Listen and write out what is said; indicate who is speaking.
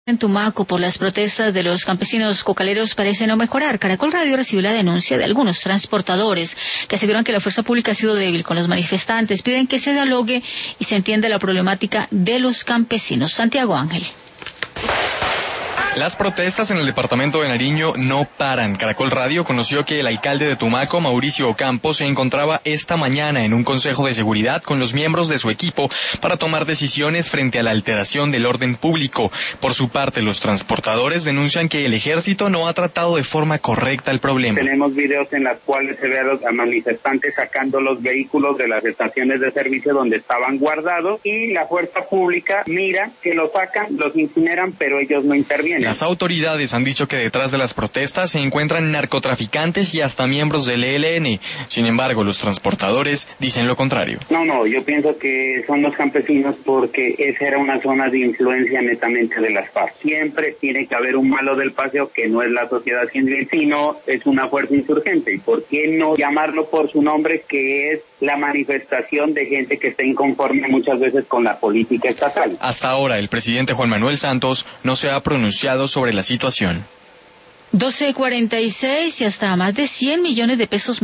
Speaker 1: En Tumaco, por las protestas de los campesinos cocaleros, parece no mejorar. Caracol Radio recibió la denuncia de algunos transportadores que aseguran que la fuerza pública ha sido débil con los manifestantes. Piden que se dialogue y se entienda la problemática de los campesinos. Santiago Ángel.
Speaker 2: Las protestas en el departamento de Nariño no paran. Caracol Radio conoció que el alcalde de Tumaco, Mauricio Ocampo, se encontraba esta mañana en un consejo de seguridad con los miembros de su equipo para tomar decisiones frente a la alteración del orden público. Por su parte, los transportadores denuncian que el ejército no ha tratado de forma correcta el problema.
Speaker 3: Tenemos videos en los cuales se ve a los manifestantes sacando los vehículos de las estaciones de servicio donde estaban guardados y la fuerza pública mira que los sacan, los incineran, pero ellos no intervienen.
Speaker 2: Las autoridades han dicho que detrás de las protestas se encuentran narcotraficantes y hasta miembros del ELN. Sin embargo, los transportadores dicen lo contrario.
Speaker 3: No, yo pienso que son los campesinos porque esa era una zona de influencia netamente de las FARC. Siempre tiene que haber un malo del paseo que no es la sociedad civil, sino es una fuerza insurgente. ¿Y por qué no llamarlo por su nombre, que es la manifestación de gente que está inconforme muchas veces con la política estatal?
Speaker 2: Hasta ahora, el presidente Juan Manuel Santos no se ha pronunciado sobre la situación.
Speaker 1: 12:46 y hasta más de 100 millones de pesos